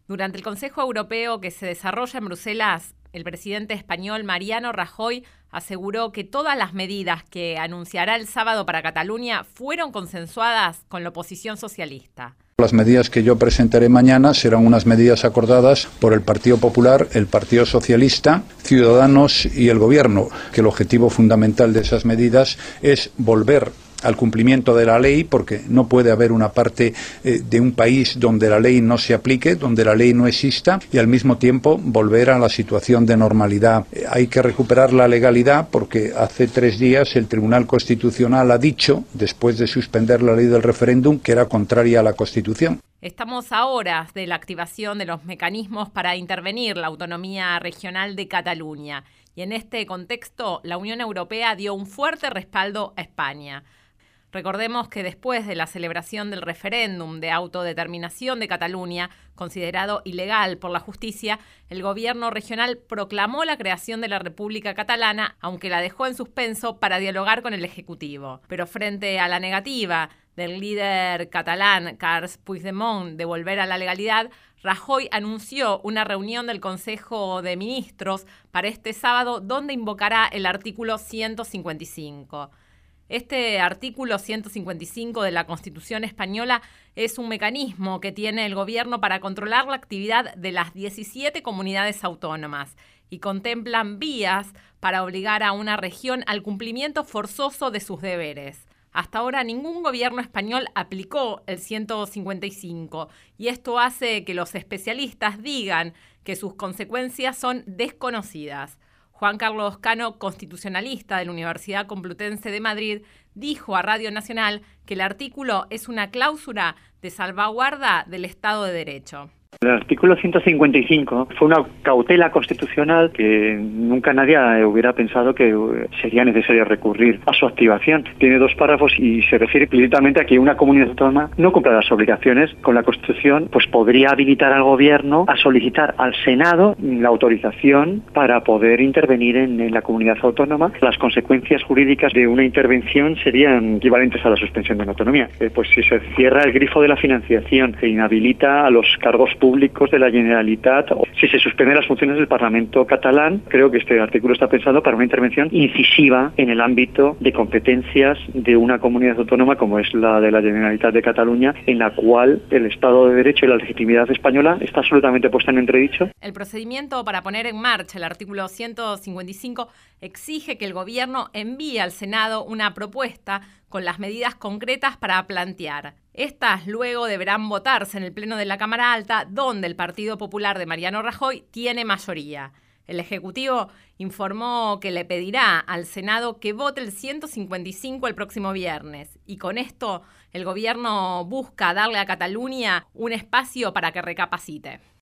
Durante el Consejo Europeo que se desarrolla en Bruselas, el presidente español Mariano Rajoy aseguró que todas las medidas que anunciará el sábado para Cataluña fueron consensuadas con la oposición socialista. Las medidas que yo presentaré mañana serán unas medidas acordadas por el Partido Popular, el Partido Socialista, Ciudadanos y el Gobierno, que el objetivo fundamental de esas medidas es volver al cumplimiento de la ley, porque no puede haber una parte de un país donde la ley no se aplique, donde la ley no exista, y al mismo tiempo volver a la situación de normalidad. Hay que recuperar la legalidad porque hace 3 días el Tribunal Constitucional ha dicho, después de suspender la ley del referéndum, que era contraria a la Constitución. Estamos a horas de la activación de los mecanismos para intervenir la autonomía regional de Cataluña, y en este contexto la Unión Europea dio un fuerte respaldo a España. Recordemos que después de la celebración del referéndum de autodeterminación de Cataluña, considerado ilegal por la justicia, el gobierno regional proclamó la creación de la República Catalana, aunque la dejó en suspenso para dialogar con el Ejecutivo. Pero frente a la negativa del líder catalán Carles Puigdemont de volver a la legalidad, Rajoy anunció una reunión del Consejo de Ministros para este sábado donde invocará el artículo 155. Este artículo 155 de la Constitución española es un mecanismo que tiene el gobierno para controlar la actividad de las 17 comunidades autónomas y contemplan vías para obligar a una región al cumplimiento forzoso de sus deberes. Hasta ahora ningún gobierno español aplicó el 155 y esto hace que los especialistas digan que sus consecuencias son desconocidas. Juan Carlos Cano, constitucionalista de la Universidad Complutense de Madrid, dijo a Radio Nacional que el artículo es una cláusula de salvaguarda del Estado de Derecho. El artículo 155 fue una cautela constitucional que nunca nadie hubiera pensado que sería necesario recurrir a su activación. Tiene 2 párrafos y se refiere explícitamente a que una comunidad autónoma no cumpla las obligaciones con la Constitución, pues podría habilitar al Gobierno a solicitar al Senado la autorización para poder intervenir en la comunidad autónoma. Las consecuencias jurídicas de una intervención serían equivalentes a la suspensión de la autonomía. Pues si se cierra el grifo de la financiación, se inhabilita a los cargos públicos de la Generalitat, o si se suspenden las funciones del Parlamento catalán. Creo que este artículo está pensado para una intervención incisiva en el ámbito de competencias de una comunidad autónoma como es la de la Generalitat de Cataluña, en la cual el Estado de Derecho y la legitimidad española está absolutamente puesta en entredicho. El procedimiento para poner en marcha el artículo 155 exige que el gobierno envíe al Senado una propuesta con las medidas concretas para plantear. Estas luego deberán votarse en el Pleno de la Cámara Alta, donde el Partido Popular de Mariano Rajoy tiene mayoría. El Ejecutivo informó que le pedirá al Senado que vote el 155 el próximo viernes. Y con esto, el gobierno busca darle a Cataluña un espacio para que recapacite.